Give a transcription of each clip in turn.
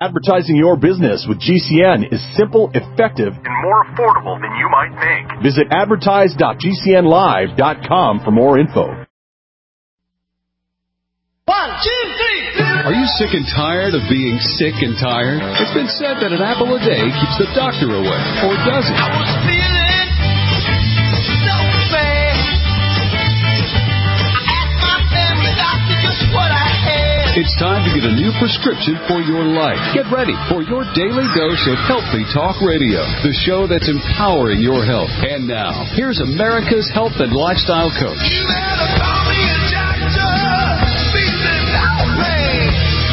Advertising your business with GCN is simple, effective, and more affordable than you might think. Visit advertise.gcnlive.com for more info. 1, 2, 3. Are you sick and tired of being sick and tired? It's been said that an apple a day keeps the doctor away, or does it? I was feeling so bad. I asked my family doctor just what I had. It's time to get a new prescription for your life. Get ready for your daily dose of Healthy Talk Radio, the show that's empowering your health. And now, here's America's health and lifestyle coach. You better call me a doctor. Feeling outraged.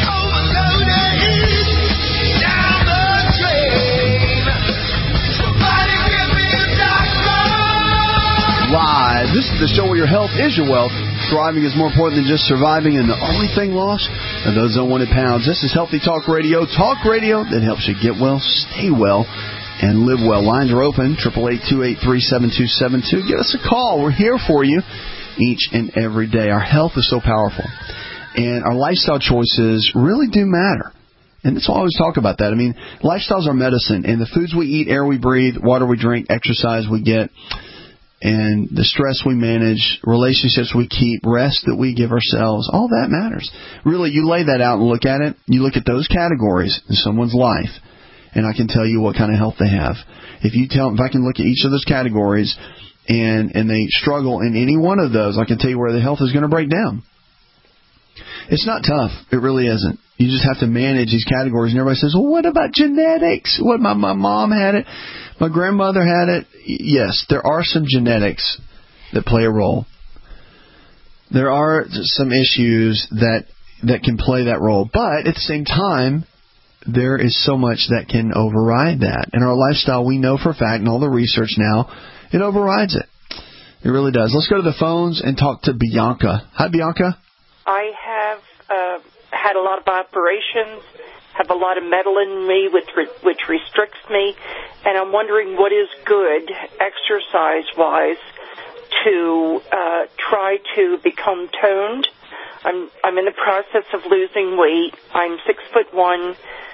Overloaded. Down the drain. Somebody give me a doctor. Live. This is the show where your health is your wealth. Thriving is more important than just surviving, and the only thing lost are those unwanted pounds. This is Healthy Talk Radio that helps you get well, stay well, and live well. Lines are open, 888-283-7272. Give us a call. We're here for you each and every day. Our health is so powerful, and our lifestyle choices really do matter. And that's why I always talk about that. I mean, lifestyles are medicine, and the foods we eat, air we breathe, water we drink, exercise we get, and the stress we manage, relationships we keep, rest that we give ourselves, all that matters. Really, you lay that out and look at it, you look at those categories in someone's life, and I can tell you what kind of health they have. If I can look at each of those categories and they struggle in any one of those, I can tell you where the health is going to break down. It's not tough. It really isn't. You just have to manage these categories. And everybody says, well, what about genetics? What, my mom had it. My grandmother had it. Yes, there are some genetics that play a role. There are some issues that can play that role. But at the same time, there is so much that can override that. And our lifestyle, we know for a fact, and all the research now, it overrides it. It really does. Let's go to the phones and talk to Bianca. Hi, Bianca. I have had a lot of operations, have a lot of metal in me, which restricts me, and I'm wondering what is good exercise-wise to try to become toned. I'm in the process of losing weight. I'm 6'1",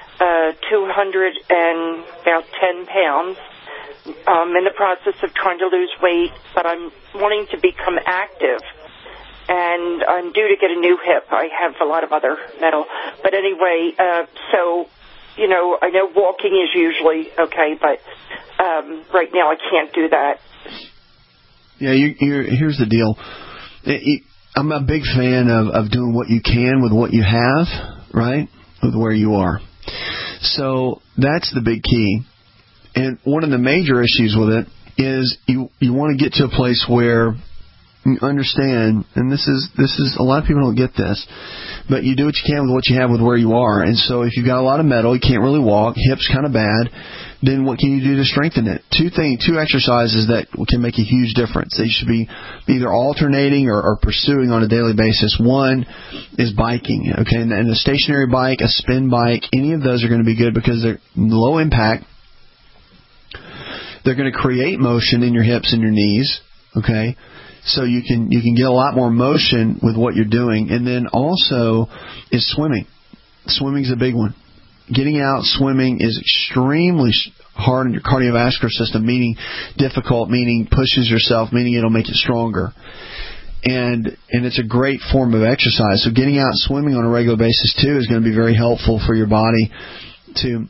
210 pounds. I'm in the process of trying to lose weight, but I'm wanting to become active. And I'm due to get a new hip. I have a lot of other metal. But anyway, so, you know, I know walking is usually okay, but right now I can't do that. Yeah, here's the deal. I'm a big fan of doing what you can with what you have, right, with where you are. So that's the big key. And one of the major issues with it is you want to get to a place where you understand, and this is a lot of people don't get this, but you do what you can with what you have with where you are. And so if you've got a lot of metal, you can't really walk, hips kind of bad, then what can you do to strengthen it? Two exercises that can make a huge difference. They should be either alternating or pursuing on a daily basis. One is biking, okay, and a stationary bike, a spin bike, any of those are going to be good because they're low impact. They're going to create motion in your hips and your knees, okay? So you can get a lot more motion with what you're doing. And then also is swimming. Swimming's a big one. Getting out swimming is extremely hard on your cardiovascular system, meaning difficult, meaning pushes yourself, meaning it'll make it stronger. And it's a great form of exercise. So getting out swimming on a regular basis too is going to be very helpful for your body to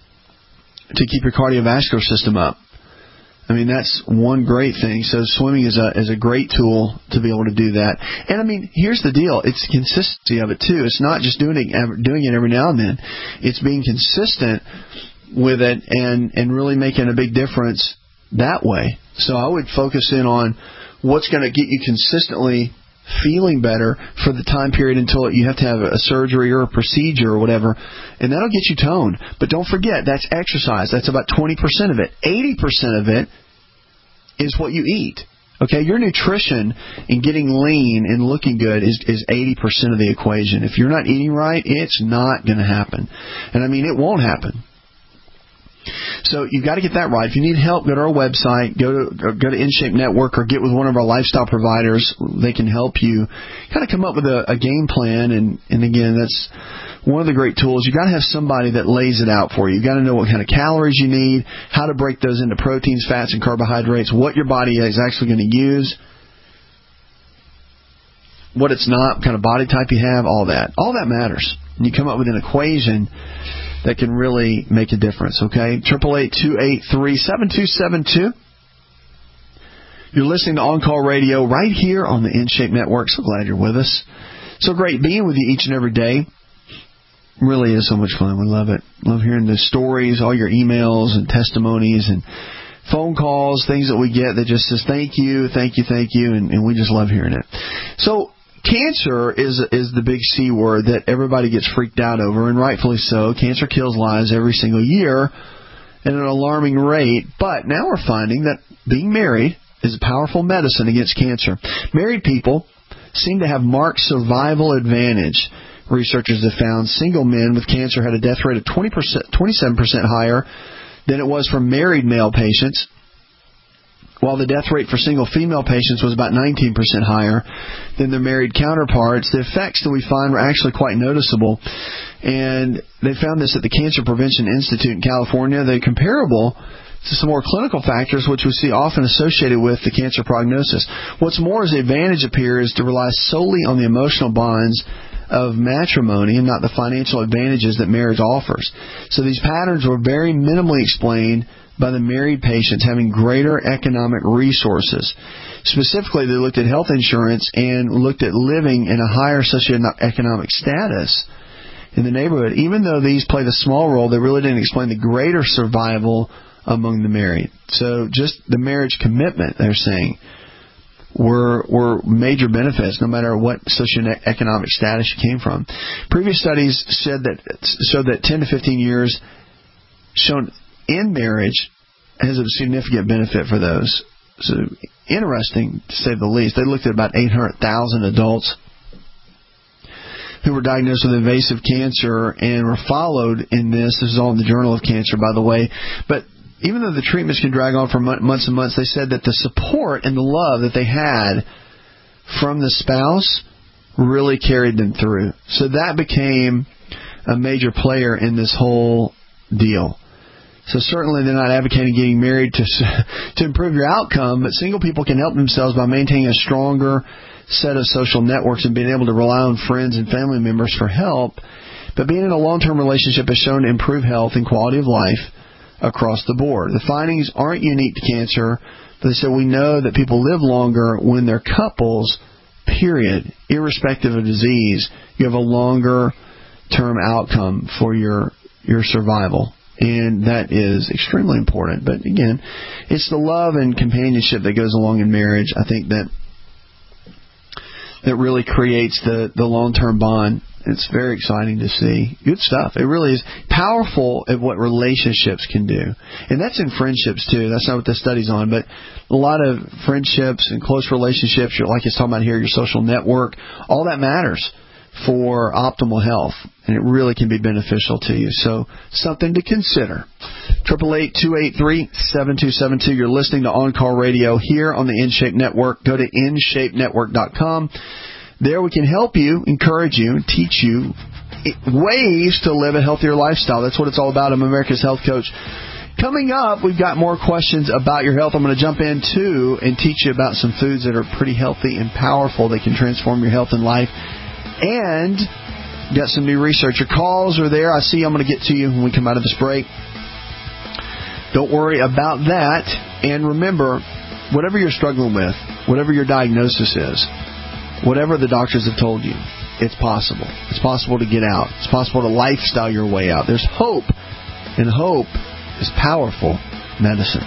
keep your cardiovascular system up. I mean, that's one great thing. So swimming is a great tool to be able to do that. And I mean, here's the deal. It's the consistency of it too. It's not just doing it every now and then. It's being consistent with it and really making a big difference that way. So I would focus in on what's going to get you consistently feeling better for the time period until you have to have a surgery or a procedure or whatever, and that'll get you toned. But don't forget, that's exercise. That's about 20% of it. 80% of it is what you eat. Okay, your nutrition and getting lean and looking good is 80% of the equation. If you're not eating right, it's not going to happen. And I mean, it won't happen. So you've got to get that right. If you need help, go to our website, go to InShape Network, or get with one of our lifestyle providers. They can help you kind of come up with a game plan. And again, that's one of the great tools. You've got to have somebody that lays it out for you. You've got to know what kind of calories you need, how to break those into proteins, fats, and carbohydrates, what your body is actually going to use, what it's not, what kind of body type you have, all that. All that matters. And you come up with an equation that can really make a difference, okay? 888-283-7272. You're listening to On Call Radio right here on the InShape Network. So glad you're with us. So great being with you each and every day. Really is so much fun. We love it. Love hearing the stories, all your emails and testimonies and phone calls, things that we get that just says thank you, thank you, thank you, and we just love hearing it. So cancer is the big C word that everybody gets freaked out over, and rightfully so. Cancer kills lives every single year at an alarming rate, but now we're finding that being married is a powerful medicine against cancer. Married people seem to have marked survival advantage. Researchers have found single men with cancer had a death rate of 27% higher than it was for married male patients, while the death rate for single female patients was about 19% higher than their married counterparts. The effects that we find were actually quite noticeable, and they found this at the Cancer Prevention Institute in California. They're comparable to some more clinical factors which we see often associated with the cancer prognosis. What's more is the advantage appears to rely solely on the emotional bonds of matrimony and not the financial advantages that marriage offers. So these patterns were very minimally explained by the married patients having greater economic resources. Specifically, they looked at health insurance and looked at living in a higher socioeconomic status in the neighborhood. Even though these played a small role, they really didn't explain the greater survival among the married. So just the marriage commitment, they're saying, were major benefits no matter what socioeconomic status you came from. Previous studies showed that 10 to 15 years shown in marriage has a significant benefit for those. So interesting, to say the least. They looked at about 800,000 adults who were diagnosed with invasive cancer and were followed in this. This is all in the Journal of Cancer, by the way. But even though the treatments can drag on for months and months, they said that the support and the love that they had from the spouse really carried them through. So that became a major player in this whole deal. So certainly they're not advocating getting married to improve your outcome, but single people can help themselves by maintaining a stronger set of social networks and being able to rely on friends and family members for help. But being in a long-term relationship has shown to improve health and quality of life across the board. The findings aren't unique to cancer, but they said we know that people live longer when they're couples, period. Irrespective of disease, you have a longer term outcome for your survival. And that is extremely important. But again, it's the love and companionship that goes along in marriage, I think, that really creates the long-term bond. It's very exciting to see. Good stuff. It really is powerful at what relationships can do. And that's in friendships, too. That's not what this study's on. But a lot of friendships and close relationships, like it's talking about here, your social network, all that matters for optimal health. And it really can be beneficial to you. So something to consider. 888-283-7272. You're listening to On Call Radio here on the InShape Network. Go to InShapeNetwork.com. There we can help you, encourage you, and teach you ways to live a healthier lifestyle. That's what it's all about. I'm America's Health Coach. Coming up, we've got more questions about your health. I'm going to jump into and teach you about some foods that are pretty healthy and powerful that can transform your health and life. And got some new research. Your calls are there. I see. I'm going to get to you when we come out of this break. Don't worry about that. And remember, whatever you're struggling with, whatever your diagnosis is, whatever the doctors have told you, it's possible. It's possible to get out. It's possible to lifestyle your way out. There's hope, and hope is powerful medicine.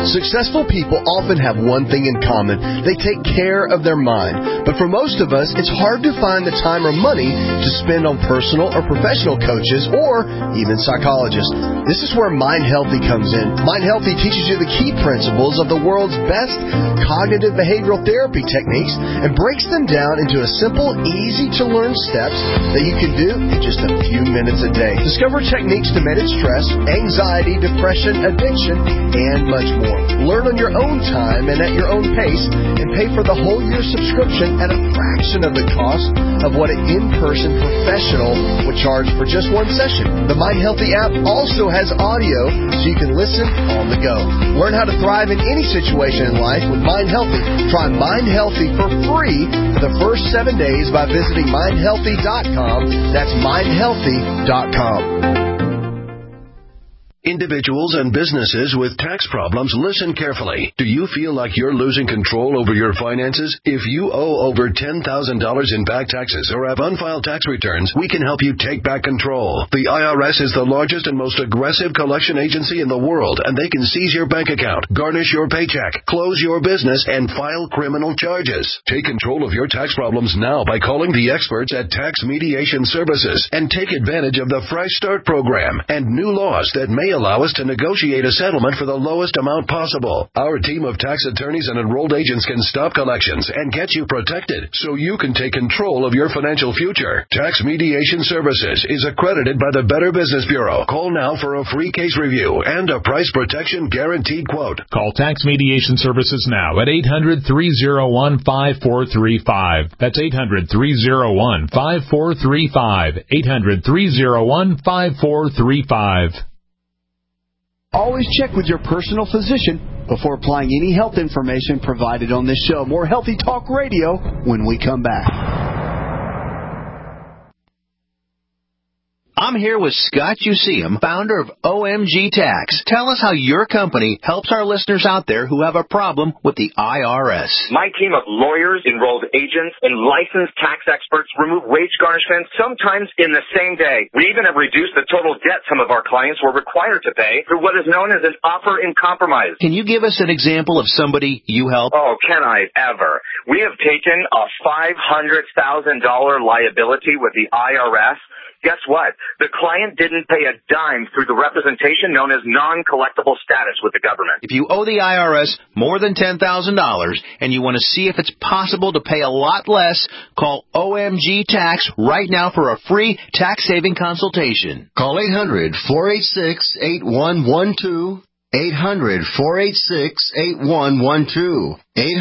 Successful people often have one thing in common. They take care of their mind. But for most of us, it's hard to find the time or money to spend on personal or professional coaches or even psychologists. This is where Mind Healthy comes in. Mind Healthy teaches you the key principles of the world's best cognitive behavioral therapy techniques and breaks them down into a simple, easy-to-learn steps that you can do in just a few minutes a day. Discover techniques to manage stress, anxiety, depression, addiction, and much more. Learn on your own time and at your own pace, and pay for the whole year subscription at a fraction of the cost of what an in-person professional would charge for just one session. The Mind Healthy app also has audio so you can listen on the go. Learn how to thrive in any situation in life with Mind Healthy. Try Mind Healthy for free for the first 7 days by visiting mindhealthy.com. That's mindhealthy.com. Individuals and businesses with tax problems, listen carefully. Do you feel like you're losing control over your finances? If you owe over $10,000 in back taxes or have unfiled tax returns, we can help you take back control. The IRS is the largest and most aggressive collection agency in the world, and they can seize your bank account, garnish your paycheck, close your business, and file criminal charges. Take control of your tax problems now by calling the experts at Tax Mediation Services and take advantage of the Fresh Start program and new laws that may allow us to negotiate a settlement for the lowest amount possible. Our team of tax attorneys and enrolled agents can stop collections and get you protected so you can take control of your financial future. Tax Mediation Services is accredited by the Better Business Bureau. Call now for a free case review and a price protection guaranteed quote. Call Tax Mediation Services now at 800-301-5435. That's 800-301-5435. 800-301-5435. Always check with your personal physician before applying any health information provided on this show. More Healthy Talk Radio when we come back. I'm here with Scott Useum, founder of OMG Tax. Tell us how your company helps our listeners out there who have a problem with the IRS. My team of lawyers, enrolled agents, and licensed tax experts remove wage garnishments sometimes in the same day. We even have reduced the total debt some of our clients were required to pay through what is known as an offer in compromise. Can you give us an example of somebody you help? Oh, can I ever? We have taken a $500,000 liability with the IRS. Guess what? The client didn't pay a dime through the representation known as non-collectible status with the government. If you owe the IRS more than $10,000 and you want to see if it's possible to pay a lot less, call OMG Tax right now for a free tax-saving consultation. Call 800-486-8112. 800-486-8112.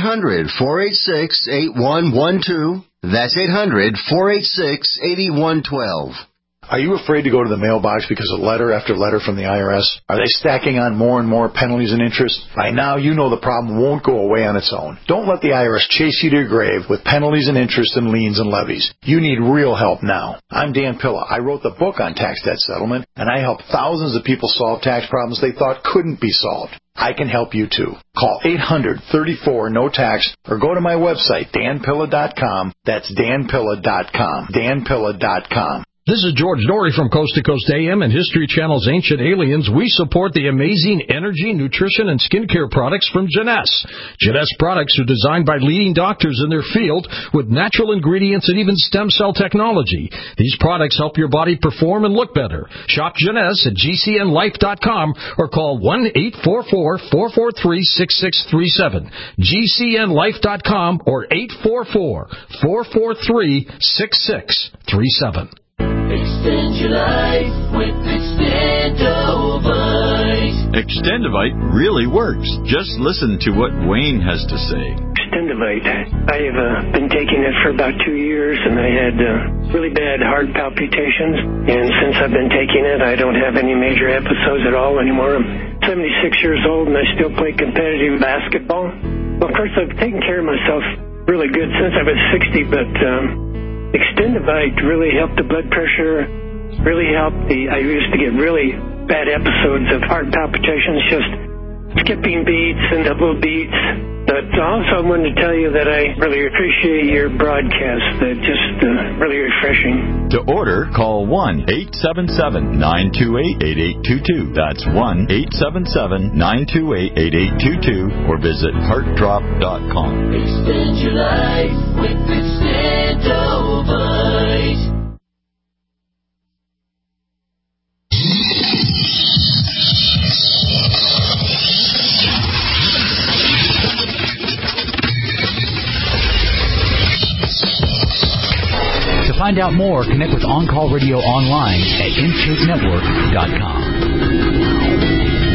800-486-8112. That's 800-486-8112. Are you afraid to go to the mailbox because of letter after letter from the IRS? Are they stacking on more and more penalties and interest? By now, you know the problem won't go away on its own. Don't let the IRS chase you to your grave with penalties and interest and liens and levies. You need real help now. I'm Dan Pilla. I wrote the book on tax debt settlement, and I help thousands of people solve tax problems they thought couldn't be solved. I can help you too. Call 800-34-NO-TAX or go to my website, danpilla.com. That's danpilla.com. danpilla.com. This is George Norrie from Coast to Coast AM and History Channel's Ancient Aliens. We support the amazing energy, nutrition, and skincare products from Jeunesse. Jeunesse products are designed by leading doctors in their field with natural ingredients and even stem cell technology. These products help your body perform and look better. Shop Jeunesse at gcnlife.com or call 1-844-443-6637. gcnlife.com or 844-443-6637. Extend your life with Extendovite. Extendovite really works. Just listen to what Wayne has to say. Extendovite. I have been taking it for about 2 years, and I had really bad heart palpitations. And since I've been taking it, I don't have any major episodes at all anymore. I'm 76 years old, and I still play competitive basketball. Well, of course, I've taken care of myself really good since I was 60, but Extendovite really helped the blood pressure, really helped I used to get really bad episodes of heart palpitations just skipping beats and double beats. But also I wanted to tell you that I really appreciate your broadcast. They're just really refreshing. To order, call 1-877-928-8822. That's 1-877-928-8822 or visit heartdrop.com. Extend your life with Extendovite. To find out more, connect with On Call Radio online at InShapeNetwork.com.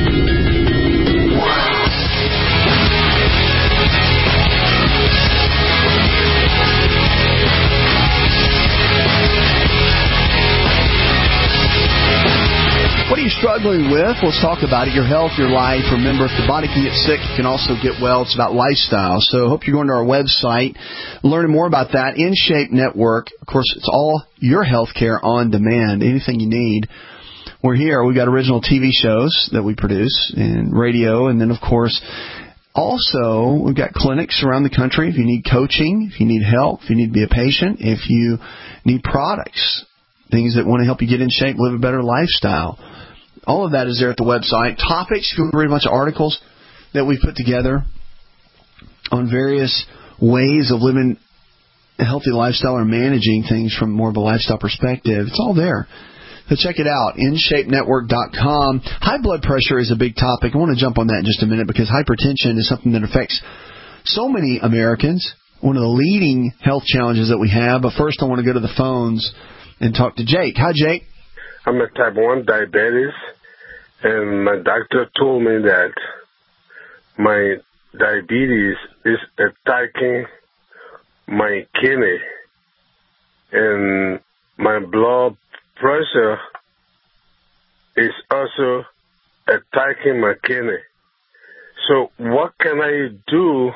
What are you struggling with? Let's talk about it. Your health, your life. Remember, if the body can get sick, it can also get well. It's about lifestyle. So I hope you're going to our website, learning more about that. InShape Network. Of course, it's all your health care on demand. Anything you need. We're here. We've got original TV shows that we produce and radio. And then, of course, also, we've got clinics around the country. If you need coaching, if you need help, if you need to be a patient, if you need products, things that want to help you get in shape, live a better lifestyle. All of that is there at the website. Topics, you can read a bunch of articles that we put together on various ways of living a healthy lifestyle or managing things from more of a lifestyle perspective. It's all there. So check it out, InShapeNetwork.com. High blood pressure is a big topic. I want to jump on that in just a minute because hypertension is something that affects so many Americans, one of the leading health challenges that we have. But first I want to go to the phones and talk to Jake. Hi, Jake. I'm a type 1 diabetes, and my doctor told me that my diabetes is attacking my kidney, and my blood pressure is also attacking my kidney. So what can I do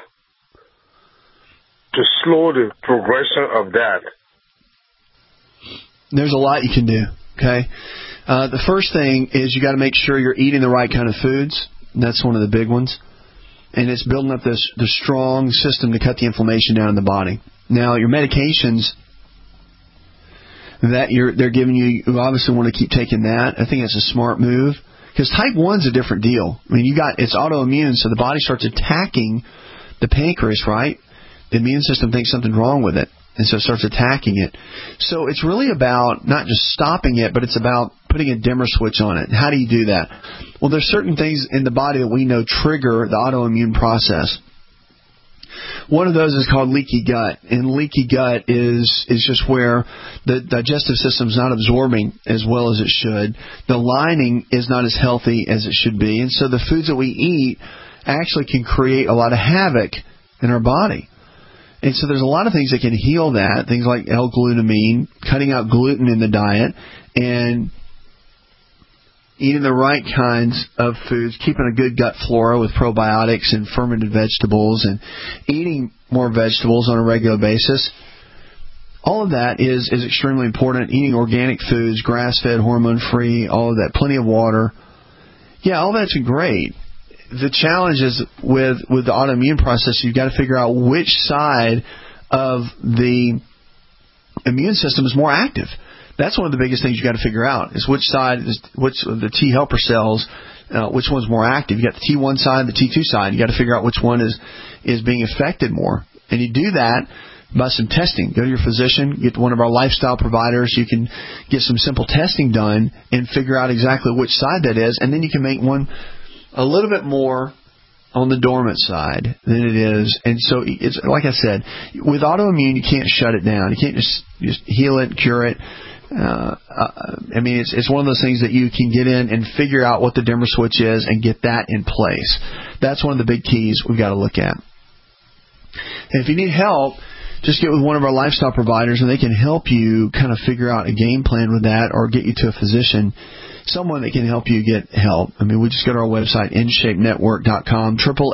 to slow the progression of that? There's a lot you can do, okay? The first thing is you got to make sure you're eating the right kind of foods. That's one of the big ones. And it's building up the strong system to cut the inflammation down in the body. Now, your medications that they're giving you obviously want to keep taking that. I think it's a smart move because type 1's a different deal. I mean, it's autoimmune, so the body starts attacking the pancreas, right? The immune system thinks something's wrong with it. And so it starts attacking it. So it's really about not just stopping it, but it's about putting a dimmer switch on it. How do you do that? Well, there's certain things in the body that we know trigger the autoimmune process. One of those is called leaky gut. And leaky gut is just where the digestive system is not absorbing as well as it should. The lining is not as healthy as it should be. And so the foods that we eat actually can create a lot of havoc in our body. And so there's a lot of things that can heal that, things like L-glutamine, cutting out gluten in the diet, and eating the right kinds of foods, keeping a good gut flora with probiotics and fermented vegetables, and eating more vegetables on a regular basis. All of that is extremely important. Eating organic foods, grass-fed, hormone-free, all of that, plenty of water. Yeah, all that's great. The challenge is with the autoimmune process, you've got to figure out which side of the immune system is more active. That's one of the biggest things you've got to figure out, is which side, which of the T helper cells, which one's more active. You've got the T1 side, the T2 side. You've got to figure out which one is being affected more. And you do that by some testing. Go to your physician, get to one of our lifestyle providers. You can get some simple testing done and figure out exactly which side that is, and then you can make one a little bit more on the dormant side than it is. And so it's like I said, with autoimmune, you can't shut it down. You can't just heal it, cure it. I mean, it's one of those things that you can get in and figure out what the dimmer switch is and get that in place. That's one of the big keys we've got to look at. And if you need help, just get with one of our lifestyle providers and they can help you kind of figure out a game plan with that, or get you to a physician, someone that can help you get help. I mean, we just go to our website, InShapeNetwork.com,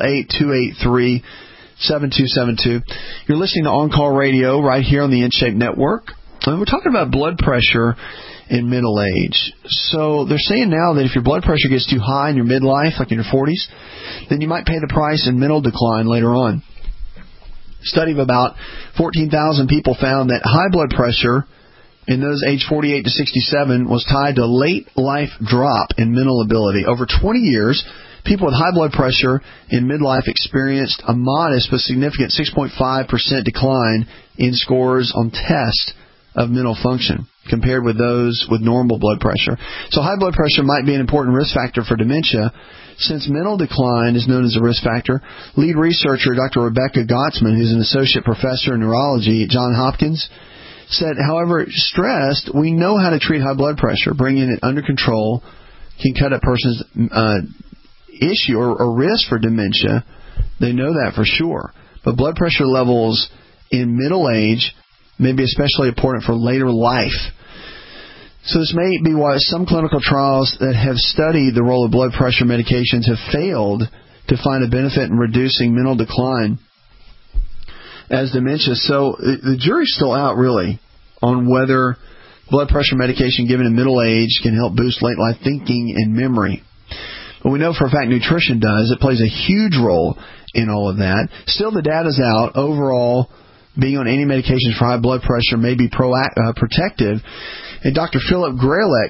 888-283-7272. You're listening to On Call Radio right here on the InShape Network. And we're talking about blood pressure in middle age. So they're saying now that if your blood pressure gets too high in your midlife, like in your 40s, then you might pay the price in mental decline later on. A study of about 14,000 people found that high blood pressure in those aged 48 to 67 was tied to a late life drop in mental ability. Over 20 years, people with high blood pressure in midlife experienced a modest but significant 6.5% decline in scores on tests of mental function compared with those with normal blood pressure. So high blood pressure might be an important risk factor for dementia. Since mental decline is known as a risk factor, lead researcher Dr. Rebecca Gottsman, who's an associate professor in neurology at Johns Hopkins, said, however, stressed, we know how to treat high blood pressure. Bringing it under control can cut a person's issue or risk for dementia. They know that for sure. But blood pressure levels in middle age may be especially important for later life. So this may be why some clinical trials that have studied the role of blood pressure medications have failed to find a benefit in reducing mental decline as dementia. So the jury's still out, really, on whether blood pressure medication given in middle age can help boost late life thinking and memory. But we know for a fact nutrition does. It plays a huge role in all of that. Still, the data's out. Overall, being on any medications for high blood pressure may be protective. And Dr. Philip Grelick,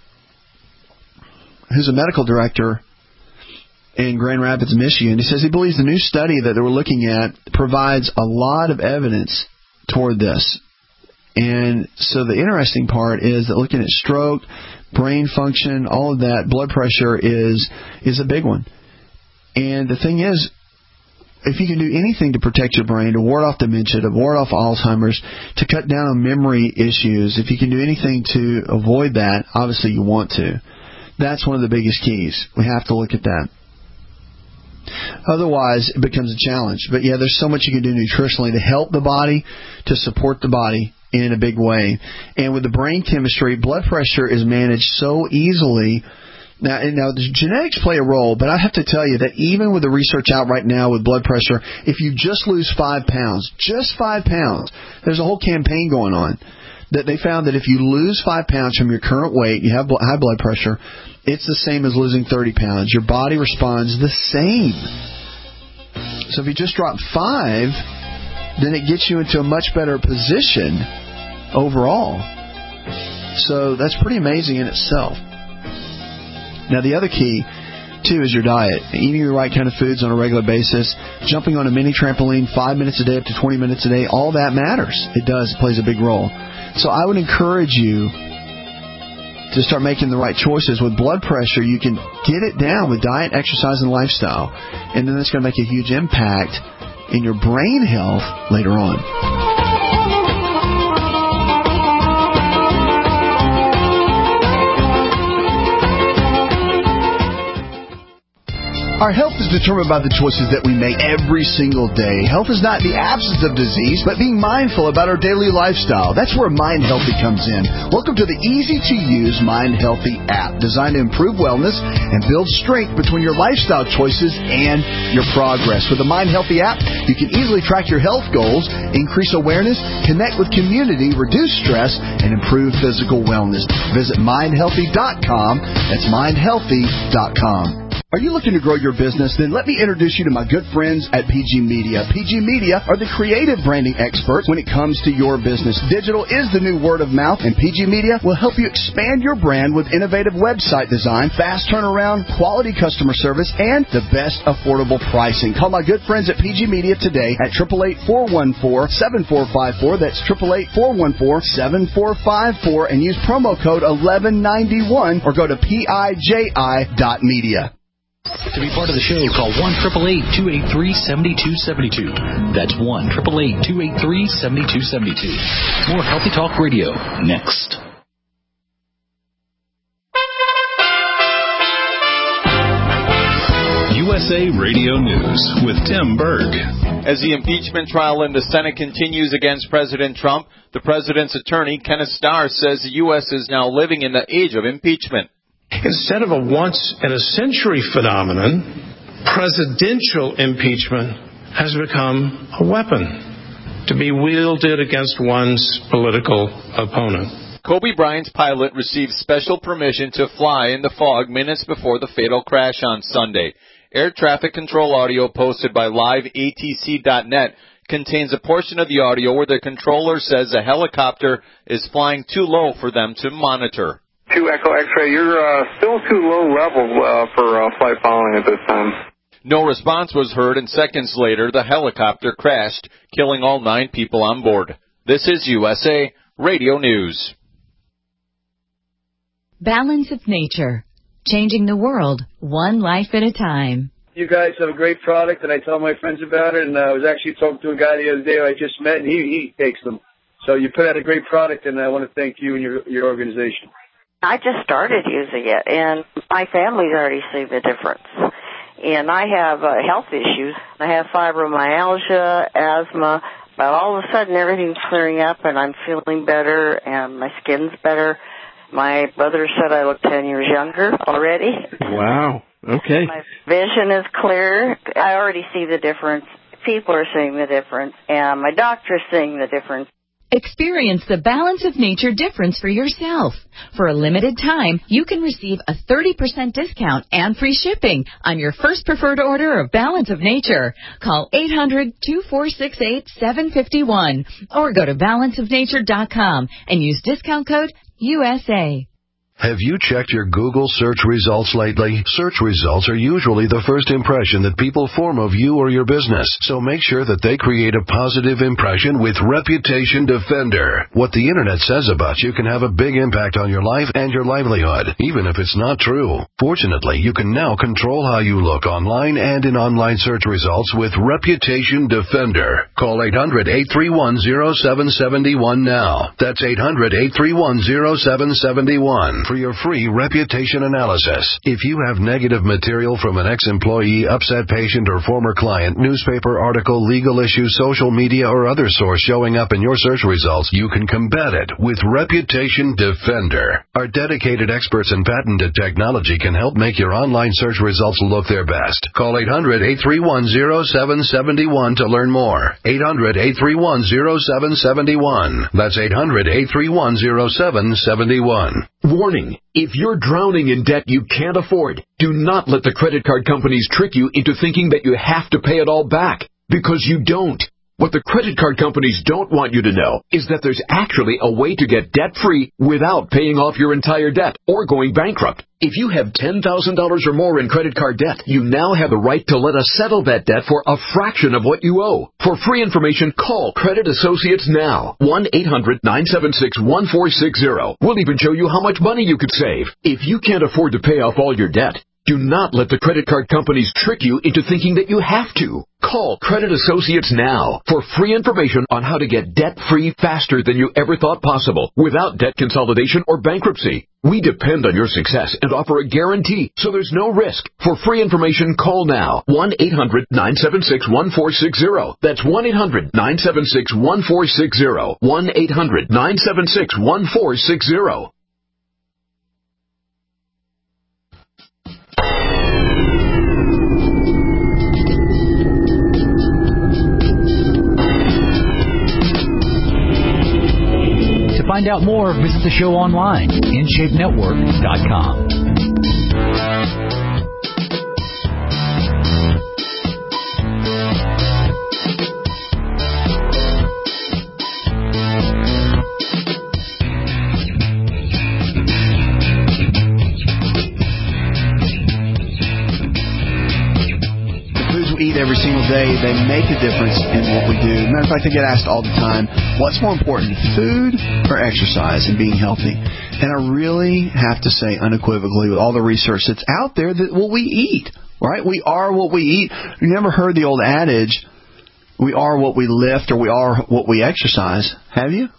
who's a medical director in Grand Rapids, Michigan, he says he believes the new study that they were looking at provides a lot of evidence toward this. And so the interesting part is that looking at stroke, brain function, all of that, blood pressure is a big one. And the thing is, if you can do anything to protect your brain, to ward off dementia, to ward off Alzheimer's, to cut down on memory issues, if you can do anything to avoid that, obviously you want to. That's one of the biggest keys. We have to look at that. Otherwise, it becomes a challenge. But yeah, there's so much you can do nutritionally to help the body, to support the body in a big way. And with the brain chemistry, blood pressure is managed so easily. Now, the genetics play a role, but I have to tell you that even with the research out right now with blood pressure, if you just lose 5 pounds, just 5 pounds, there's a whole campaign going on that they found that if you lose 5 pounds from your current weight, you have high blood pressure, it's the same as losing 30 pounds. Your body responds the same. So if you just drop 5, then it gets you into a much better position overall. So that's pretty amazing in itself. Now, the other key, too, is your diet. Eating the right kind of foods on a regular basis, jumping on a mini trampoline 5 minutes a day up to 20 minutes a day, all that matters. It does. It plays a big role. So I would encourage you to start making the right choices. With blood pressure, you can get it down with diet, exercise, and lifestyle. And then that's going to make a huge impact in your brain health later on. Our health is determined by the choices that we make every single day. Health is not the absence of disease, but being mindful about our daily lifestyle. That's where Mind Healthy comes in. Welcome to the easy-to-use Mind Healthy app, designed to improve wellness and build strength between your lifestyle choices and your progress. With the Mind Healthy app, you can easily track your health goals, increase awareness, connect with community, reduce stress, and improve physical wellness. Visit mindhealthy.com. That's mindhealthy.com. Are you looking to grow your business? Then let me introduce you to my good friends at PG Media. PG Media are the creative branding experts when it comes to your business. Digital is the new word of mouth, and PG Media will help you expand your brand with innovative website design, fast turnaround, quality customer service, and the best affordable pricing. Call my good friends at PG Media today at 888-414-7454. That's 888-414-7454, and use promo code 1191 or go to PIJI.media. To be part of the show, call 1-888-283-7272. That's 1-888-283-7272. More Healthy Talk Radio next. USA Radio News with Tim Berg. As the impeachment trial in the Senate continues against President Trump, the president's attorney, Kenneth Starr, says the U.S. is now living in the age of impeachment. Instead of a once-in-a-century phenomenon, presidential impeachment has become a weapon to be wielded against one's political opponent. Kobe Bryant's pilot received special permission to fly in the fog minutes before the fatal crash on Sunday. Air traffic control audio posted by liveatc.net contains a portion of the audio where the controller says a helicopter is flying too low for them to monitor. 2 Echo X-ray, you're still too low level for flight following at this time. No response was heard, and seconds later the helicopter crashed, killing all 9 people on board. This is USA Radio News. Balance of Nature, changing the world one life at a time. You guys have a great product, and I tell my friends about it, and I was actually talking to a guy the other day I just met, and he takes them. So you put out a great product, and I want to thank you and your organization. I just started using it, and my family's already seen the difference. And I have health issues. I have fibromyalgia, asthma, but all of a sudden everything's clearing up, and I'm feeling better, and my skin's better. My brother said I look 10 years younger already. Wow. Okay. My vision is clear. I already see the difference. People are seeing the difference, and my doctor's seeing the difference. Experience the Balance of Nature difference for yourself. For a limited time, you can receive a 30% discount and free shipping on your first preferred order of Balance of Nature. Call 800-2468-751 or go to balanceofnature.com and use discount code USA. Have you checked your Google search results lately? Search results are usually the first impression that people form of you or your business, so make sure that they create a positive impression with Reputation Defender. What the Internet says about you can have a big impact on your life and your livelihood, even if it's not true. Fortunately, you can now control how you look online and in online search results with Reputation Defender. Call 800-831-0771 now. That's 800-831-0771. For your free reputation analysis. If you have negative material from an ex-employee, upset patient, or former client, newspaper article, legal issue, social media, or other source showing up in your search results, you can combat it with Reputation Defender. Our dedicated experts in patented technology can help make your online search results look their best. Call 800-831-0771 to learn more. 800-831-0771. That's 800-831-0771. Warning, if you're drowning in debt you can't afford, do not let the credit card companies trick you into thinking that you have to pay it all back, because you don't. What the credit card companies don't want you to know is that there's actually a way to get debt-free without paying off your entire debt or going bankrupt. If you have $10,000 or more in credit card debt, you now have the right to let us settle that debt for a fraction of what you owe. For free information, call Credit Associates now. 1-800-976-1460. We'll even show you how much money you could save. If you can't afford to pay off all your debt, do not let the credit card companies trick you into thinking that you have to. Call Credit Associates now for free information on how to get debt-free faster than you ever thought possible without debt consolidation or bankruptcy. We depend on your success and offer a guarantee, so there's no risk. For free information, call now. 1-800-976-1460. That's 1-800-976-1460. 1-800-976-1460. To find out more, visit the show online, InShapeNetwork.com. Eat every single day, they make a difference in what we do. Matter of fact, I get asked all the time, what's more important, food or exercise and being healthy? And I really have to say unequivocally with all the research that's out there that what we eat, right? We are what we eat. You never heard the old adage, we are what we lift or we are what we exercise. Have you?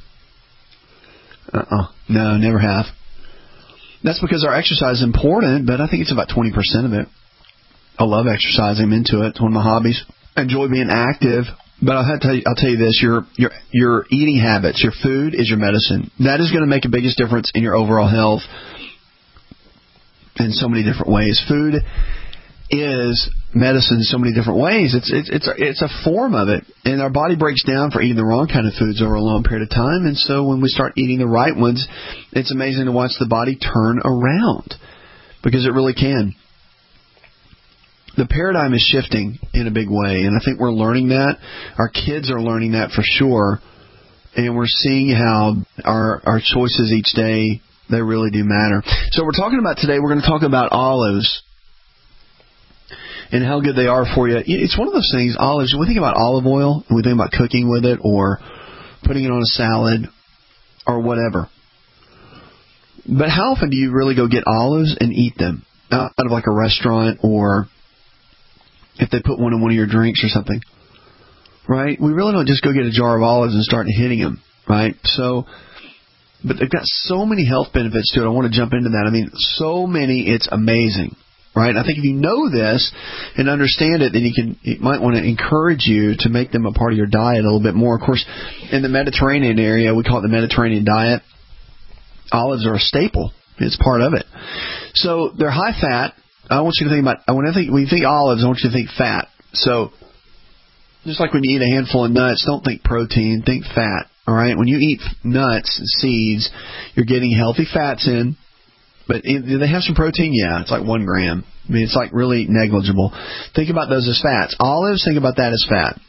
No, never have. That's because our exercise is important, but I think it's about 20% of it. I love exercising. I'm into it. It's one of my hobbies. I enjoy being active. But I'll tell you this, your eating habits, your food is your medicine. That is going to make the biggest difference in your overall health in so many different ways. Food is medicine in so many different ways. It's a form of it, and our body breaks down for eating the wrong kind of foods over a long period of time. And so when we start eating the right ones, it's amazing to watch the body turn around, because it really can. The paradigm is shifting in a big way, and I think we're learning that. Our kids are learning that for sure, and we're seeing how our choices each day, they really do matter. So we're talking about today, we're going to talk about olives and how good they are for you. It's one of those things, olives, when we think about olive oil, and we think about cooking with it or putting it on a salad or whatever. But how often do you really go get olives and eat them out of like a restaurant, or if they put one in one of your drinks or something, right? We really don't just go get a jar of olives and start hitting them, right? So, but they've got so many health benefits to it. I want to jump into that. I mean, so many, it's amazing, right? I think if you know this and understand it, then you might want to encourage you to make them a part of your diet a little bit more. Of course, in the Mediterranean area, we call it the Mediterranean diet. Olives are a staple. It's part of it. So they're high fat. I want you to think about, when you think olives, I want you to think fat. So just like when you eat a handful of nuts, don't think protein, think fat. All right? When you eat nuts and seeds, you're getting healthy fats in. But do they have some protein? Yeah, it's like 1 gram. I mean, it's like really negligible. Think about those as fats. Olives, think about that as fat.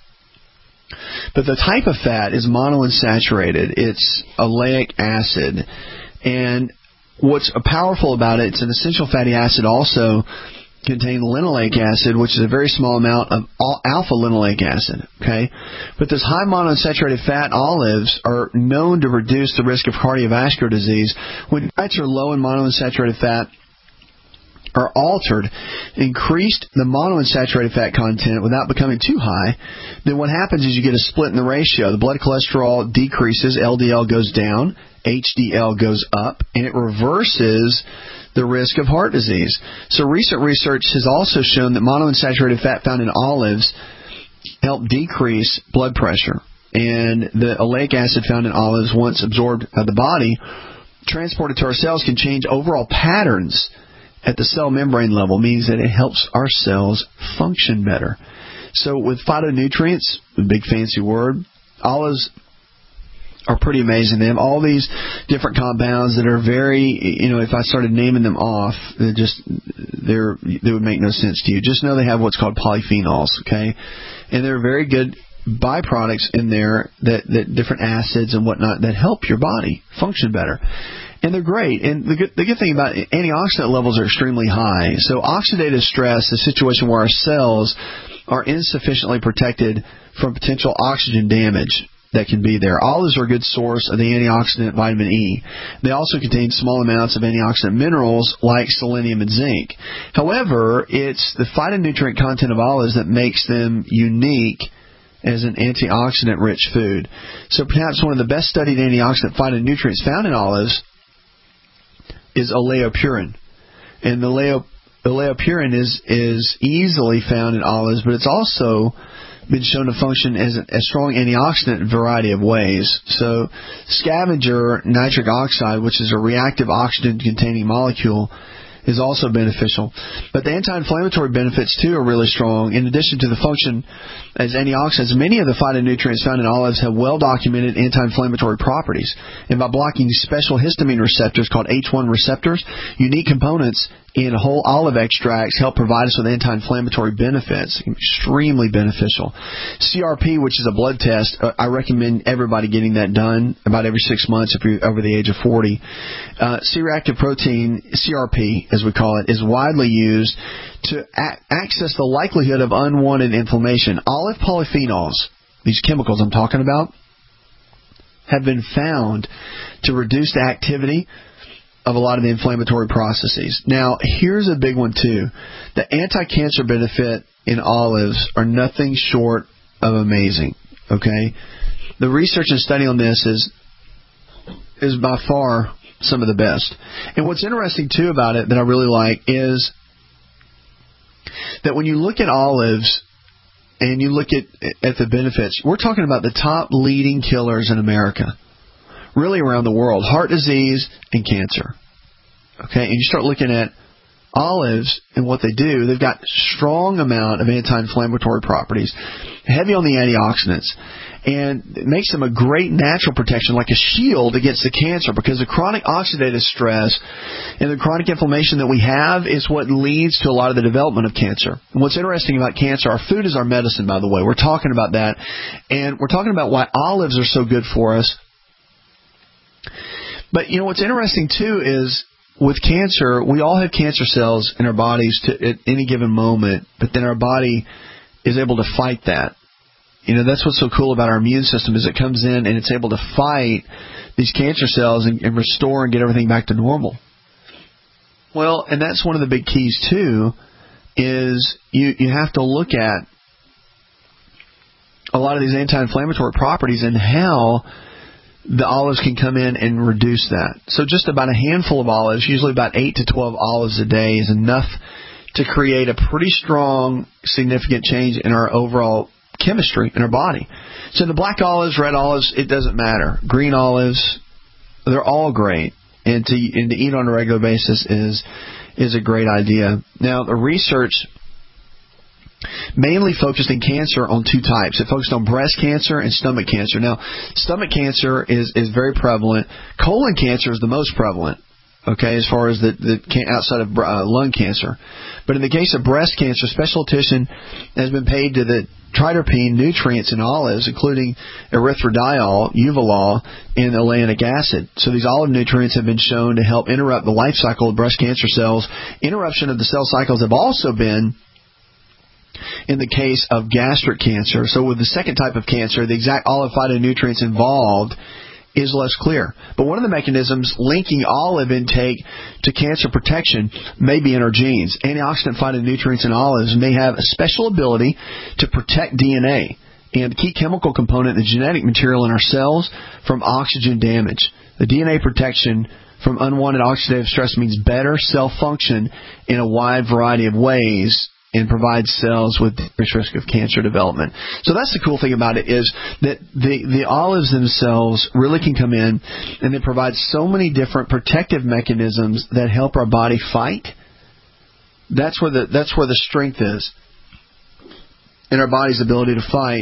But the type of fat is monounsaturated. It's oleic acid. And what's powerful about it, it's an essential fatty acid also contain linoleic acid, which is a very small amount of alpha-linoleic acid. Okay, but this high monounsaturated fat olives are known to reduce the risk of cardiovascular disease. When diets are low in monounsaturated fat are altered, increased the monounsaturated fat content without becoming too high, then what happens is you get a split in the ratio. The blood cholesterol decreases, LDL goes down, HDL goes up, and it reverses the risk of heart disease. So recent research has also shown that monounsaturated fat found in olives help decrease blood pressure. And the oleic acid found in olives, once absorbed by the body, transported to our cells, can change overall patterns at the cell membrane level, means that it helps our cells function better. So with phytonutrients, a big fancy word, olives are pretty amazing. They have all these different compounds that are very, if I started naming them off, they would make no sense to you. Just know they have what's called polyphenols, okay? And they're very good byproducts in there, that different acids and whatnot that help your body function better. And they're great. And the good thing about it, antioxidant levels are extremely high. So oxidative stress, the situation where our cells are insufficiently protected from potential oxygen damage that can be there. Olives are a good source of the antioxidant vitamin E. They also contain small amounts of antioxidant minerals like selenium and zinc. However, it's the phytonutrient content of olives that makes them unique as an antioxidant-rich food. So perhaps one of the best studied antioxidant phytonutrients found in olives is oleopurin. And the oleopurin is easily found in olives, but it's also been shown to function as a strong antioxidant in a variety of ways. So scavenger nitric oxide, which is a reactive oxygen-containing molecule, is also beneficial. But the anti-inflammatory benefits, too, are really strong. In addition to the function as antioxidants, many of the phytonutrients found in olives have well-documented anti-inflammatory properties. And by blocking special histamine receptors called H1 receptors, unique components in whole olive extracts help provide us with anti-inflammatory benefits. Extremely beneficial. CRP, which is a blood test, I recommend everybody getting that done about every 6 months if you're over the age of 40. C-reactive protein, CRP as we call it, is widely used to access the likelihood of unwanted inflammation. Olive polyphenols, these chemicals I'm talking about, have been found to reduce the activity of a lot of the inflammatory processes. Now, here's a big one, too. The anti-cancer benefit in olives are nothing short of amazing, okay? The research and study on this is by far some of the best. And what's interesting, too, about it that I really like is that when you look at olives and you look at the benefits, we're talking about the top leading killers in America, really around the world: heart disease and cancer. Okay, and you start looking at olives and what they do, they've got strong amount of anti-inflammatory properties, heavy on the antioxidants, and it makes them a great natural protection, like a shield against the cancer, because the chronic oxidative stress and the chronic inflammation that we have is what leads to a lot of the development of cancer. And what's interesting about cancer, our food is our medicine, by the way. We're talking about that, and we're talking about why olives are so good for us. But, what's interesting, too, is with cancer, we all have cancer cells in our bodies at any given moment, but then our body is able to fight that. That's what's so cool about our immune system, is it comes in and it's able to fight these cancer cells and restore and get everything back to normal. Well, and that's one of the big keys, too, is you have to look at a lot of these anti-inflammatory properties and how the olives can come in and reduce that. So just about a handful of olives, usually about 8 to 12 olives a day, is enough to create a pretty strong, significant change in our overall chemistry in our body. So the black olives, red olives, it doesn't matter. Green olives, they're all great. And to eat on a regular basis is a great idea. Now, the research mainly focused in cancer on two types. It focused on breast cancer and stomach cancer. Now, stomach cancer is very prevalent. Colon cancer is the most prevalent, okay, as far as the outside of lung cancer. But in the case of breast cancer, special attention has been paid to the tridopene nutrients in olives, including erythrodyol, uvalol, and oleic acid. So these olive nutrients have been shown to help interrupt the life cycle of breast cancer cells. Interruption of the cell cycles have also been in the case of gastric cancer. So with the second type of cancer, the exact olive phytonutrients involved is less clear. But one of the mechanisms linking olive intake to cancer protection may be in our genes. Antioxidant phytonutrients in olives may have a special ability to protect DNA and key chemical component in the genetic material in our cells from oxygen damage. The DNA protection from unwanted oxidative stress means better cell function in a wide variety of ways and provides cells with decreased risk of cancer development. So that's the cool thing about it, is that the olives themselves really can come in and they provide so many different protective mechanisms that help our body fight. That's where the strength is in our body's ability to fight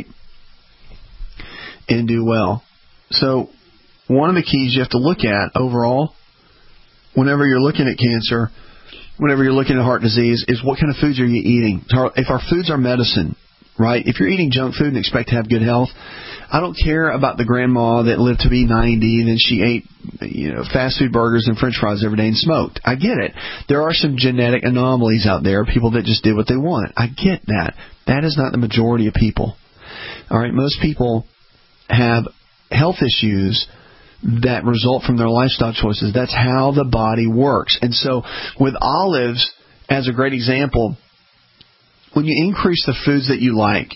and do well. So one of the keys you have to look at overall, whenever you're looking at cancer, whenever you're looking at heart disease, is what kind of foods are you eating? If our foods are medicine, right? If you're eating junk food and expect to have good health, I don't care about the grandma that lived to be 90 and then she ate, fast food burgers and French fries every day and smoked. I get it. There are some genetic anomalies out there, people that just did what they want. I get that. That is not the majority of people. All right, most people have health issues that result from their lifestyle choices. That's how the body works. And so with olives, as a great example, when you increase the foods that you like,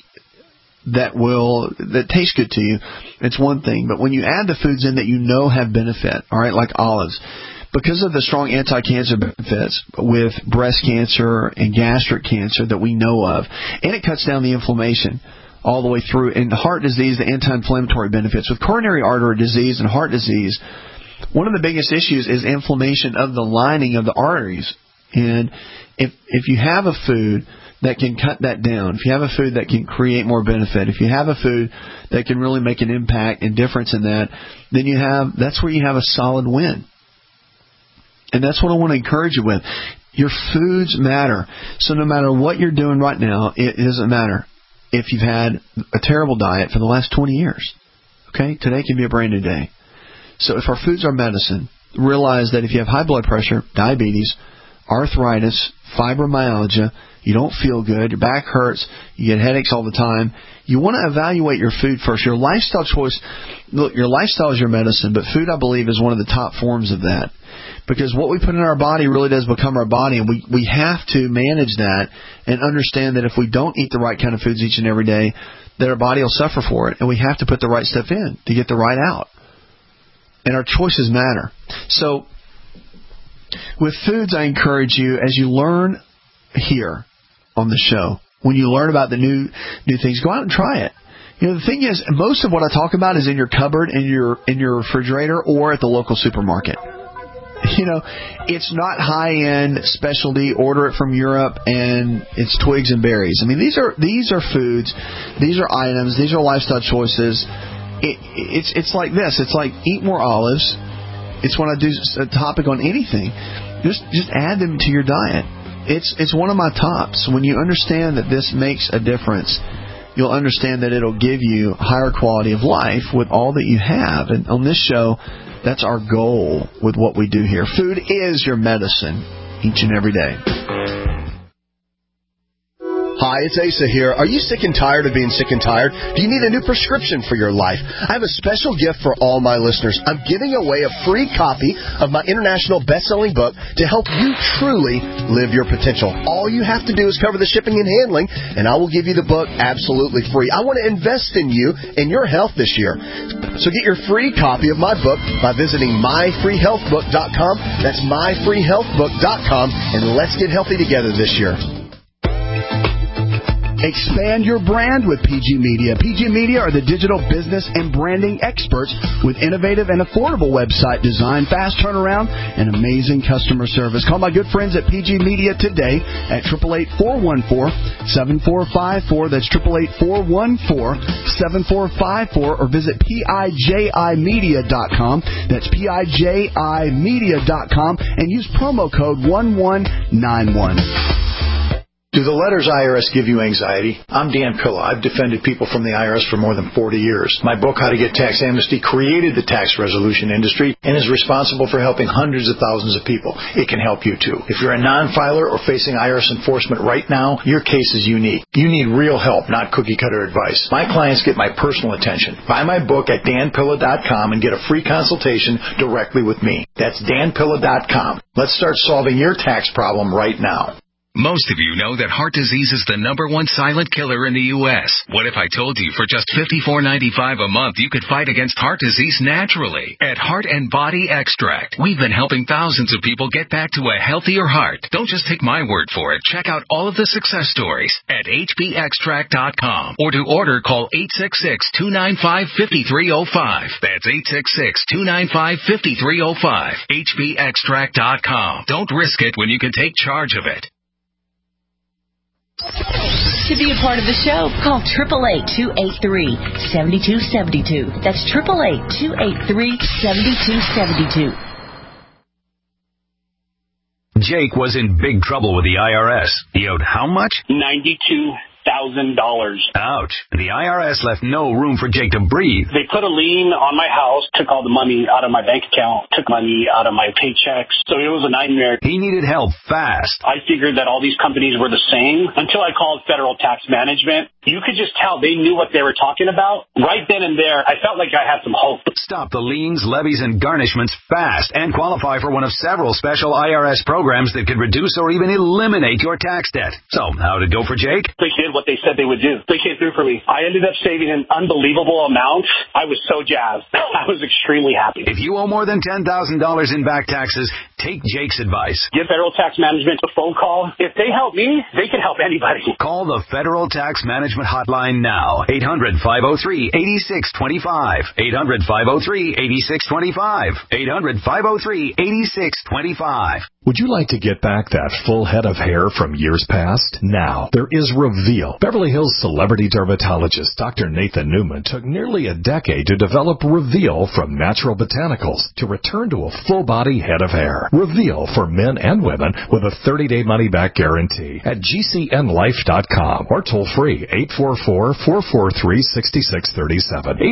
that taste good to you, it's one thing. But when you add the foods in that you know have benefit, all right, like olives, because of the strong anti-cancer benefits with breast cancer and gastric cancer that we know of, and it cuts down the inflammation all the way through. And heart disease, the anti-inflammatory benefits. With coronary artery disease and heart disease, one of the biggest issues is inflammation of the lining of the arteries. And if you have a food that can cut that down, if you have a food that can create more benefit, if you have a food that can really make an impact and difference in that, then that's where you have a solid win. And that's what I want to encourage you with. Your foods matter. So no matter what you're doing right now, it doesn't matter if you've had a terrible diet for the last 20 years. Okay? Today can be a brand new day. So if our foods are medicine, realize that if you have high blood pressure, diabetes, arthritis, fibromyalgia, you don't feel good, your back hurts, you get headaches all the time, you want to evaluate your food first. Your lifestyle choice, look, your lifestyle is your medicine, but food, I believe, is one of the top forms of that. Because what we put in our body really does become our body, and we have to manage that and understand that if we don't eat the right kind of foods each and every day, that our body will suffer for it, and we have to put the right stuff in to get the right out. And our choices matter. So with foods, I encourage you, as you learn here on the show, when you learn about the new things, go out and try it. The thing is, most of what I talk about is in your cupboard, in your refrigerator, or at the local supermarket. it's not high-end specialty. Order it from Europe, and it's twigs and berries. I mean, these are foods, these are items, these are lifestyle choices. It's like this. It's like eat more olives. It's when I do a topic on anything. Just add them to your diet. It's one of my tops. When you understand that this makes a difference, you'll understand that it'll give you higher quality of life with all that you have. And on this show, that's our goal with what we do here. Food is your medicine each and every day. Hi, it's Asa here. Are you sick and tired of being sick and tired? Do you need a new prescription for your life? I have a special gift for all my listeners. I'm giving away a free copy of my international best-selling book to help you truly live your potential. All you have to do is cover the shipping and handling, and I will give you the book absolutely free. I want to invest in you and your health this year. So get your free copy of my book by visiting myfreehealthbook.com. That's myfreehealthbook.com, and let's get healthy together this year. Expand your brand with PG Media. PG Media are the digital business and branding experts with innovative and affordable website design, fast turnaround, and amazing customer service. Call my good friends at PG Media today at 888-414-7454. That's 888-414-7454, or visit PIJImedia.com. That's PIJImedia.com, and use promo code 1191. Do the letters IRS give you anxiety? I'm Dan Pilla. I've defended people from the IRS for more than 40 years. My book, How to Get Tax Amnesty, created the tax resolution industry and is responsible for helping hundreds of thousands of people. It can help you, too. If you're a non-filer or facing IRS enforcement right now, your case is unique. You need real help, not cookie-cutter advice. My clients get my personal attention. Buy my book at danpilla.com and get a free consultation directly with me. That's danpilla.com. Let's start solving your tax problem right now. Most of you know that heart disease is the #1 silent killer in the U.S. What if I told you for just $54.95 a month you could fight against heart disease naturally? At Heart and Body Extract, we've been helping thousands of people get back to a healthier heart. Don't just take my word for it. Check out all of the success stories at hbextract.com. Or to order, call 866-295-5305. That's 866-295-5305. hbextract.com. Don't risk it when you can take charge of it. To be a part of the show, call 888-283-7272. That's 888-283-7272. Jake was in big trouble with the IRS. He owed how much? $92,000. Ouch. The IRS left no room for Jake to breathe. They put a lien on my house, took all the money out of my bank account, took money out of my paychecks. So it was a nightmare. He needed help fast. I figured that all these companies were the same until I called Federal Tax Management. You could just tell they knew what they were talking about. Right then and there, I felt like I had some hope. Stop the liens, levies, and garnishments fast and qualify for one of several special IRS programs that could reduce or even eliminate your tax debt. So, how did it go for Jake? They did what they said they would do. They came through for me. I ended up saving an unbelievable amount. I was so jazzed. I was extremely happy. If you owe more than $10,000 in back taxes, take Jake's advice. Give Federal Tax Management a phone call. If they help me, they can help anybody. Call the Federal Tax Management hotline now. 800-503-8625. 800-503-8625. 800-503-8625. Would you like to get back that full head of hair from years past? Now, there is Reveal. Beverly Hills celebrity dermatologist Dr. Nathan Newman took nearly a decade to develop Reveal from natural botanicals to return to a full-body head of hair. Reveal for men and women with a 30-day money-back guarantee at GCNlife.com or toll-free 844-443-6637.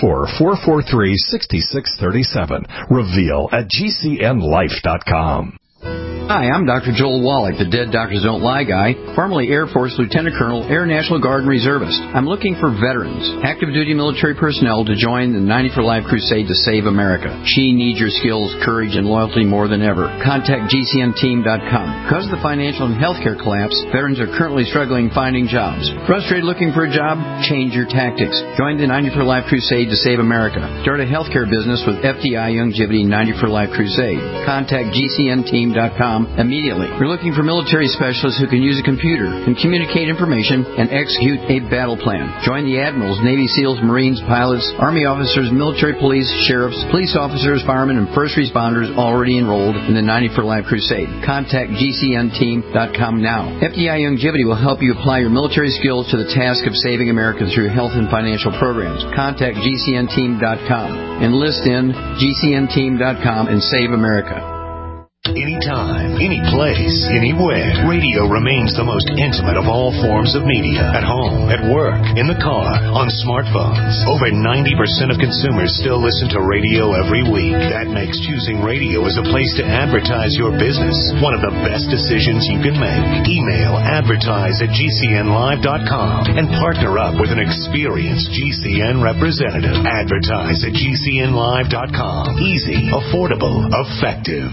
844-443-6637. Reveal at GCNlife.com. Hi, I'm Dr. Joel Wallach, the Dead Doctors Don't Lie guy, formerly Air Force Lieutenant Colonel, Air National Guard and Reservist. I'm looking for veterans, active duty military personnel to join the 90 for Life crusade to save America. She needs your skills, courage, and loyalty more than ever. Contact GCNteam.com. Because of the financial and healthcare collapse, veterans are currently struggling finding jobs. Frustrated looking for a job? Change your tactics. Join the 90 for Life crusade to save America. Start a healthcare business with FDI Longevity 90 for Life crusade. Contact GCNteam.com InShapeNow.com immediately. We're looking for military specialists who can use a computer and communicate information and execute a battle plan. Join the admirals, Navy SEALs, Marines, pilots, Army officers, military police, sheriffs, police officers, firemen, and first responders already enrolled in the 90 for Life Crusade. Contact GCNteam.com now. FDI Longevity will help you apply your military skills to the task of saving America through health and financial programs. Contact GCNteam.com. Enlist in GCNteam.com and save America. Anytime, any place, anywhere, radio remains the most intimate of all forms of media. At home, at work, in the car, on smartphones. Over 90% of consumers still listen to radio every week. That makes choosing radio as a place to advertise your business one of the best decisions you can make. Email advertise@gcnlive.com and partner up with an experienced GCN representative. Advertise at gcnlive.com. Easy, affordable, effective.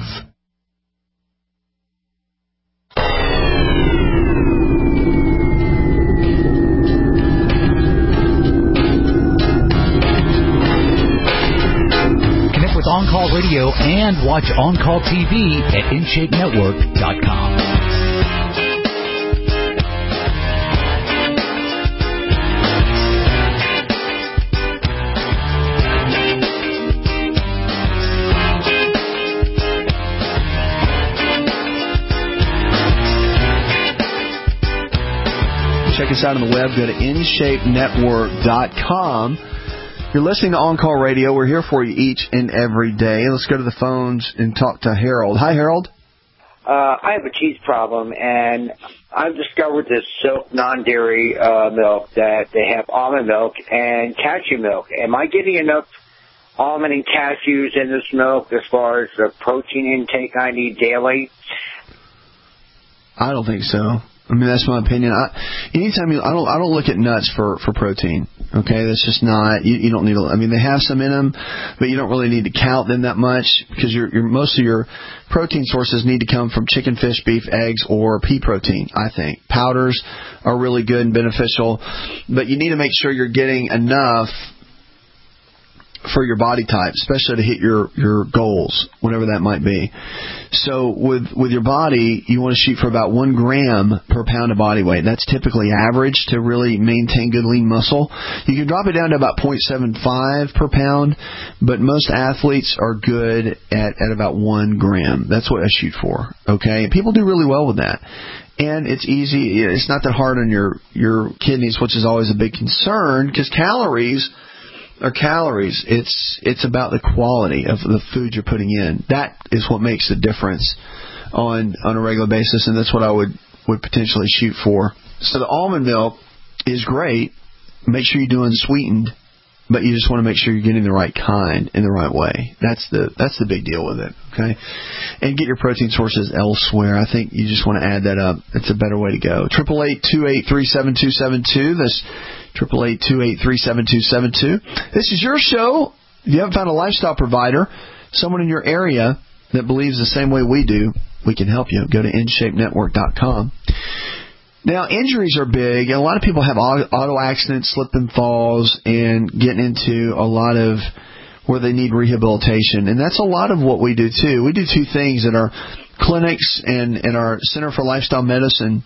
With On Call Radio and watch On Call TV at InShapeNetwork.com. Check us out on the web. Go to InShapeNetwork.com. You're listening to On Call Radio. We're here for you each and every day. Let's go to the phones and talk to Harold. Hi, Harold. I have a cheese problem, and I've discovered this Silk non-dairy milk that they have almond milk and cashew milk. Am I getting enough almond and cashews in this milk as far as the protein intake I need daily? I don't think so. I mean, that's my opinion. I don't look at nuts for protein. Okay, that's just not. You don't need. I mean, they have some in them, but you don't really need to count them that much because most of your protein sources need to come from chicken, fish, beef, eggs, or pea protein. I think powders are really good and beneficial, but you need to make sure you're getting enough for your body type, especially to hit your goals, whatever that might be. So with your body, you want to shoot for about 1 gram per pound of body weight. That's typically average to really maintain good lean muscle. You can drop it down to about 0.75 per pound, but most athletes are good at about 1 gram. That's what I shoot for. Okay, people do really well with that. And it's easy. It's not that hard on your kidneys, which is always a big concern because calories are calories. It's about the quality of the food you're putting in. That is what makes the difference on a regular basis, and that's what I would potentially shoot for. So the almond milk is great. Make sure you're doing sweetened, but you just want to make sure you're getting the right kind in the right way. That's the big deal with it, okay? And get your protein sources elsewhere. I think you just want to add that up. It's a better way to go. 888-283-7272. That's 888-283-7272. This is your show. If you haven't found a lifestyle provider, someone in your area that believes the same way we do, we can help you. Go to InShapeNetwork.com. Now, injuries are big, and a lot of people have auto accidents, slip and falls, and getting into a lot of where they need rehabilitation. And that's a lot of what we do, too. We do 2 things at our clinics and in our Center for Lifestyle Medicine.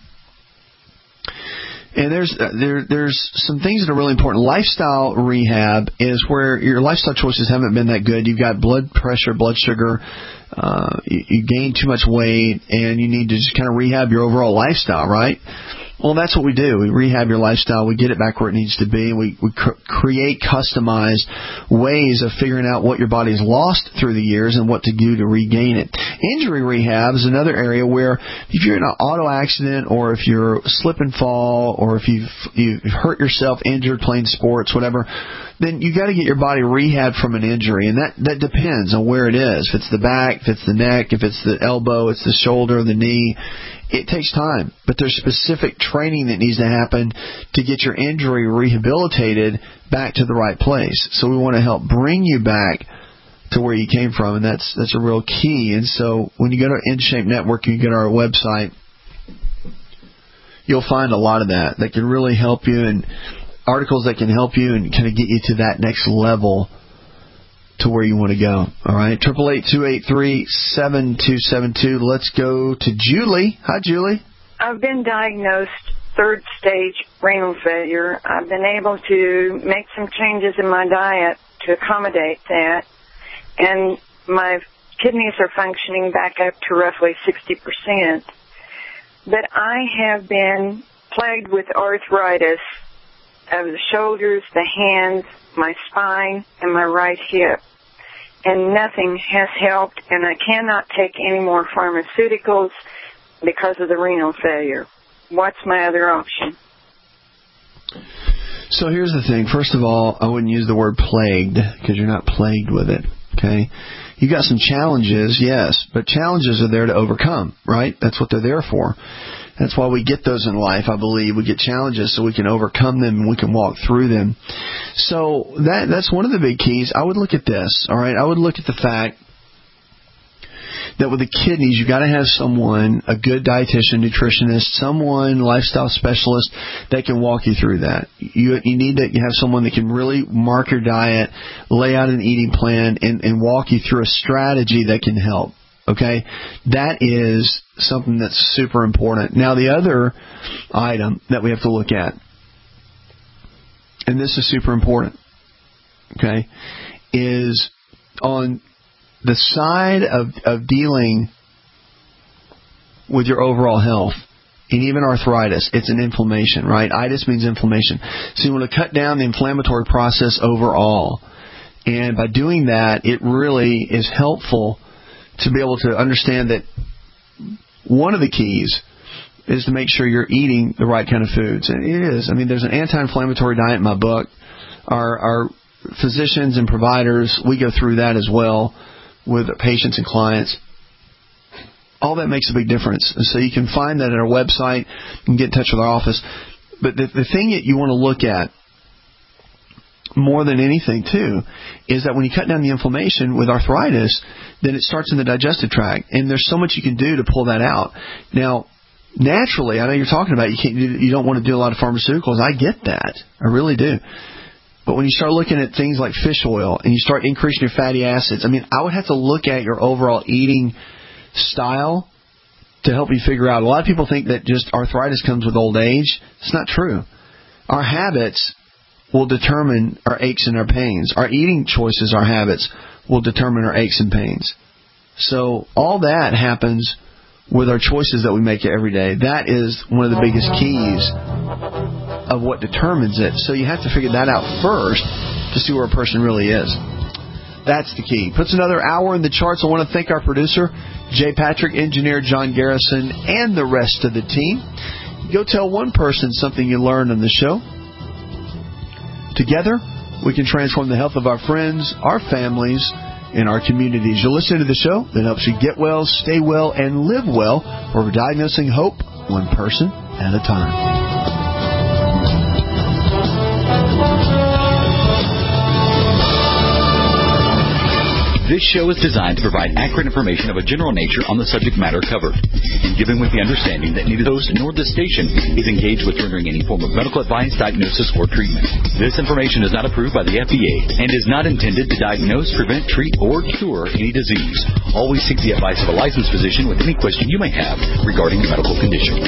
And there's some things that are really important. Lifestyle rehab is where your lifestyle choices haven't been that good. You've got blood pressure, blood sugar, you gain too much weight, and you need to just kind of rehab your overall lifestyle, right? Well, that's what we do. We rehab your lifestyle. We get it back where it needs to be. And we create customized ways of figuring out what your body's lost through the years and what to do to regain it. Injury rehab is another area where if you're in an auto accident or if you're slip and fall or if you've hurt yourself, injured playing sports, whatever, then you got to get your body rehabbed from an injury. And that depends on where it is. If it's the back, if it's the neck, if it's the elbow, it's the shoulder, the knee. It takes time, but there's specific training that needs to happen to get your injury rehabilitated back to the right place. So we want to help bring you back to where you came from, and that's a real key. And so when you go to InShape Network, you get our website, you'll find a lot of that can really help you, and articles that can help you and kind of get you to that next level to where you want to go. All right, 888-283-7272. Let's go to Julie. Hi, Julie. I've been diagnosed third stage renal failure. I've been able to make some changes in my diet to accommodate that, and my kidneys are functioning back up to roughly 60%. But I have been plagued with arthritis of the shoulders, the hands, my spine, and my right hip. And nothing has helped, and I cannot take any more pharmaceuticals because of the renal failure. What's my other option? So here's the thing. First of all, I wouldn't use the word plagued because you're not plagued with it, okay? You got some challenges, yes, but challenges are there to overcome, right? That's what they're there for. That's why we get those in life, I believe. We get challenges so we can overcome them and we can walk through them. So that's one of the big keys. I would look at this, all right? I would look at the fact that with the kidneys, you got to have someone, a good dietitian, nutritionist, someone, lifestyle specialist that can walk you through that. You need to have someone that can really mark your diet, lay out an eating plan, and walk you through a strategy that can help. Okay? That is something that's super important. Now, the other item that we have to look at, and this is super important, okay, is on the side of dealing with your overall health, and even arthritis, it's an inflammation, right? Itis means inflammation. So you want to cut down the inflammatory process overall. And by doing that, it really is helpful to be able to understand that one of the keys is to make sure you're eating the right kind of foods. And it is. I mean, there's an anti-inflammatory diet in my book. Our physicians and providers, we go through that as well with patients and clients. All that makes a big difference. So you can find that at our website. You can get in touch with our office. But the thing that you want to look at more than anything, too, is that when you cut down the inflammation with arthritis, then it starts in the digestive tract. And there's so much you can do to pull that out. Now, naturally, I know you're talking about you don't want to do a lot of pharmaceuticals. I get that. I really do. But when you start looking at things like fish oil and you start increasing your fatty acids, I mean, I would have to look at your overall eating style to help you figure out. A lot of people think that just arthritis comes with old age. It's not true. Our habits will determine our aches and our pains. Our eating choices, our habits, will determine our aches and pains. So all that happens with our choices that we make every day. That is one of the biggest keys of what determines it. So you have to figure that out first to see where a person really is. That's the key. Puts another hour in the charts. I want to thank our producer, Jay Patrick, engineer John Garrison, and the rest of the team. Go tell one person something you learned on the show. Together, we can transform the health of our friends, our families, and our communities. You're listening to the show that helps you get well, stay well, and live well, where we're diagnosing hope one person at a time. This show is designed to provide accurate information of a general nature on the subject matter covered, and given with the understanding that neither the host nor the station is engaged with rendering any form of medical advice, diagnosis, or treatment. This information is not approved by the FDA and is not intended to diagnose, prevent, treat, or cure any disease. Always seek the advice of a licensed physician with any question you may have regarding your medical condition.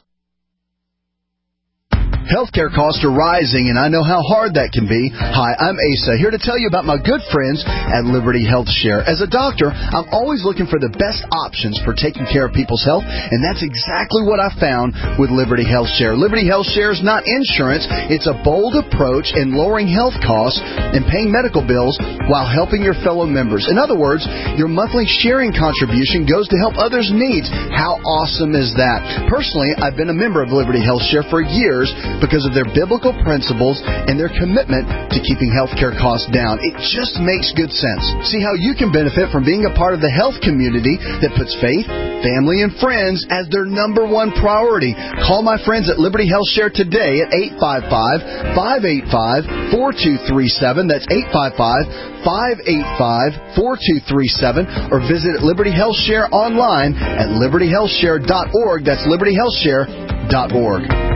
Healthcare costs are rising, and I know how hard that can be. Hi, I'm Asa, here to tell you about my good friends at Liberty Health Share. As a doctor, I'm always looking for the best options for taking care of people's health, and that's exactly what I found with Liberty Health Share. Liberty Health Share is not insurance. It's a bold approach in lowering health costs and paying medical bills while helping your fellow members. In other words, your monthly sharing contribution goes to help others' needs. How awesome is that? Personally, I've been a member of Liberty Health Share for years because of their biblical principles and their commitment to keeping healthcare costs down. It just makes good sense. See how you can benefit from being a part of the health community that puts faith, family, and friends as their number one priority. Call my friends at Liberty Health Share today at 855-585-4237. That's 855-585-4237. Or visit Liberty Health Share online at libertyhealthshare.org. That's libertyhealthshare.org.